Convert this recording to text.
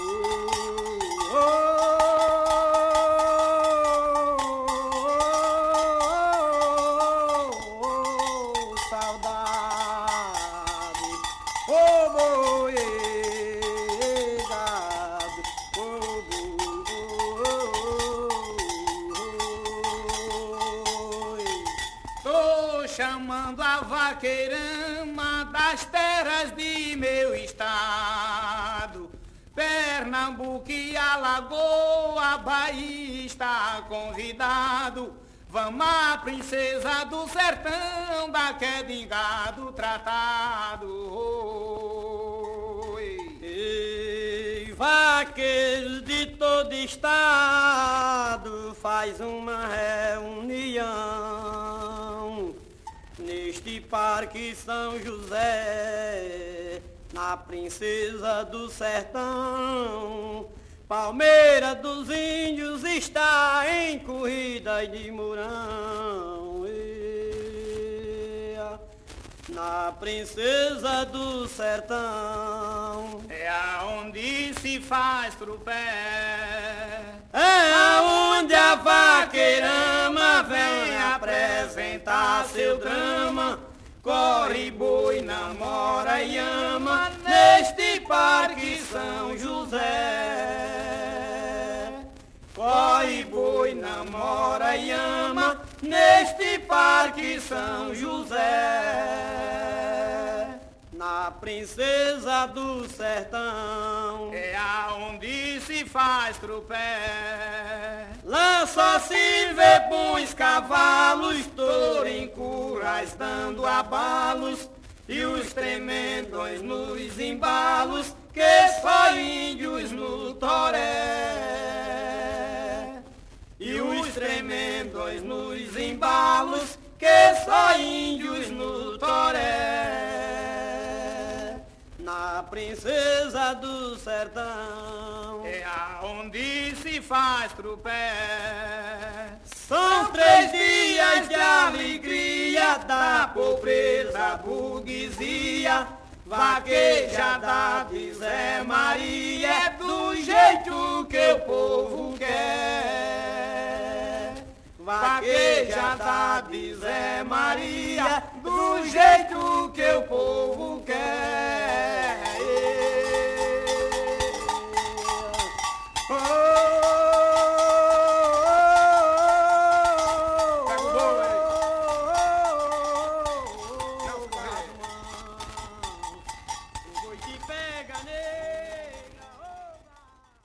Saudade, oh, boiegado, tô chamando a vaqueirama das terras de meu estado. Pernambuco e Alagoa, Bahia está convidado. Vamos a princesa do sertão, da quedingado tratado. Ei, vaqueiros de todo estado, faz uma reunião neste Parque São José, na Princesa do Sertão. Palmeira dos Índios está em corrida de Mourão. Na Princesa do Sertão é aonde se faz trupé, é aonde a vaqueirama vem apresentar seu drama. Corre boi, namora e ama neste Parque São José. Corre boi, namora e ama neste Parque São José. Na Princesa do Sertão é aonde se faz trupé. lá só se vê bons cavalos, touro em currais dando abalos, e os tremendões nos embalos, que só índios no toré. E os tremendões nos embalos, que só índios no toré. Na Princesa do Sertão É aonde se faz trupé. são 3 dias de alegria, da pobreza à burguesia. Vaquejada de Zé Maria é do jeito que o povo quer. Vaquejada de Zé Maria do jeito que o povo quer.